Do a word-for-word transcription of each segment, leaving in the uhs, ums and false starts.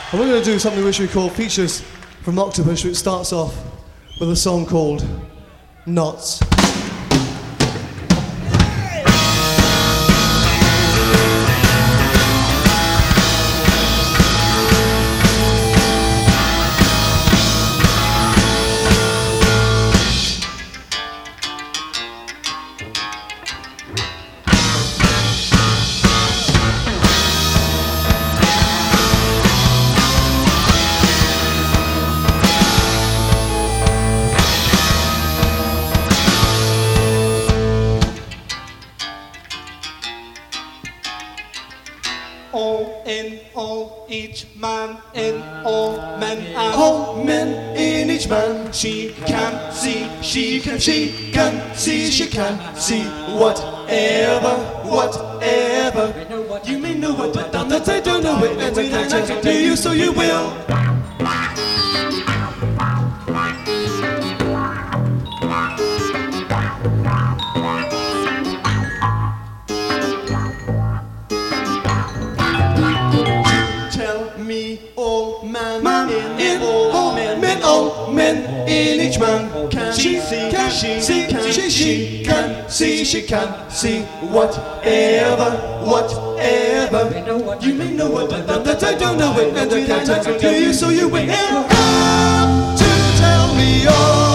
And we're going to do something which we call Features from Octopus, which starts off with a song called Knots. All in all, each man in all men and All men in each man. she can see, she can She see, can see, she can see whatever, whatever. you may know what, but That that they don't know it, and I can't tell do you, so you will. Tell me, all man, Man in, in all all men, men, all men in each man. Can she see, can she see, can she she can see, she can see whatever, whatever. you may know what, but That that I don't know it, and I can't tell do you, so you will have to tell me all.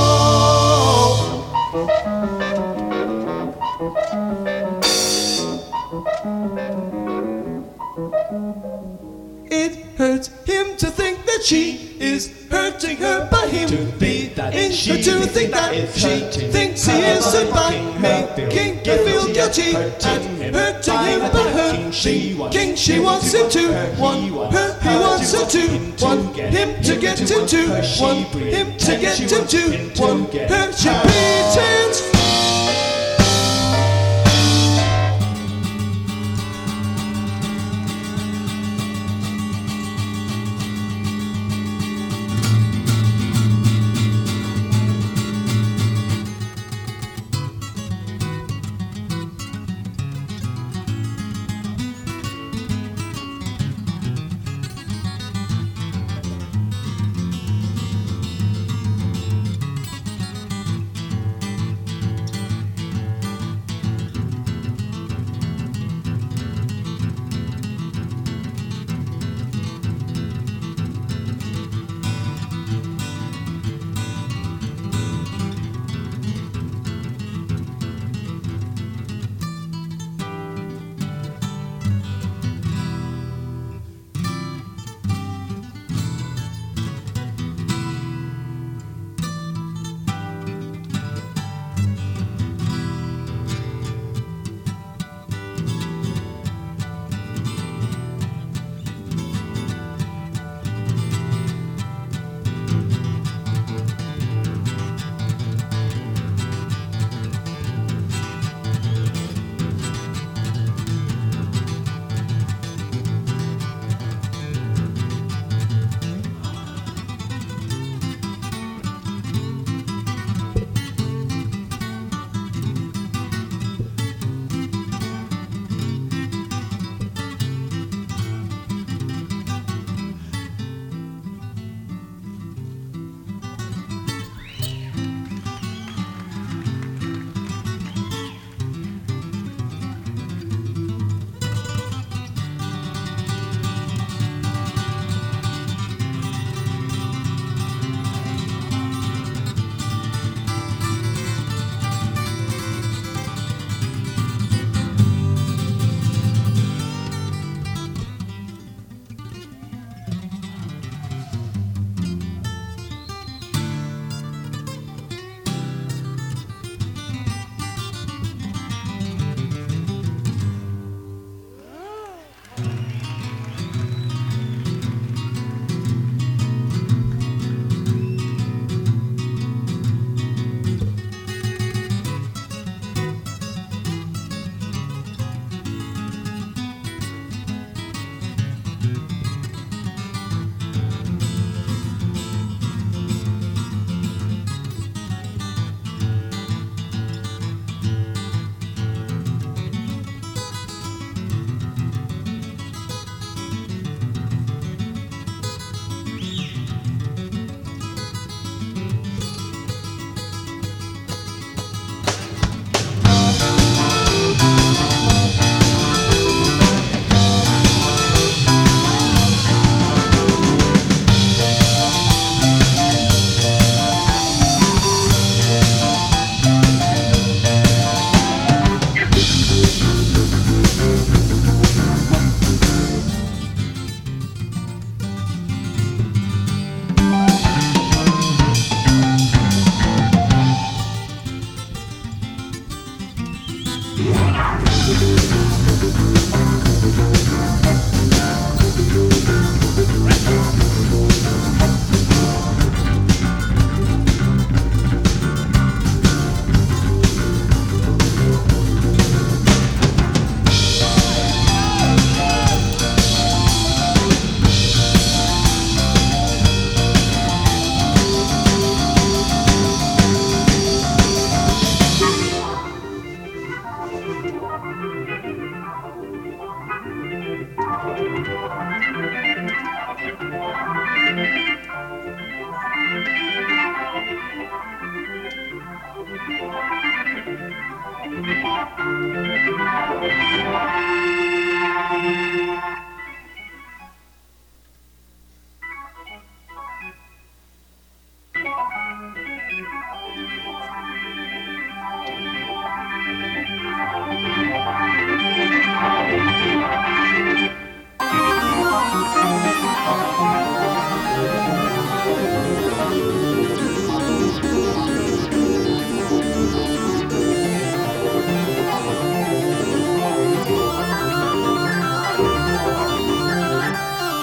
It hurts him to think that she is hurting her by him To think that in she her to thinks think that that she it's hurting thinks he her is so by by making her feel guilty hurting and him hurting by him by her thinking she wants thinking she him wants to him to want want her, he wants her, he her wants to her to want want him to get him to him get to him want to her, she want him to pretends get she him wants to him to want get her, she her. pretends.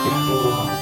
Thank you.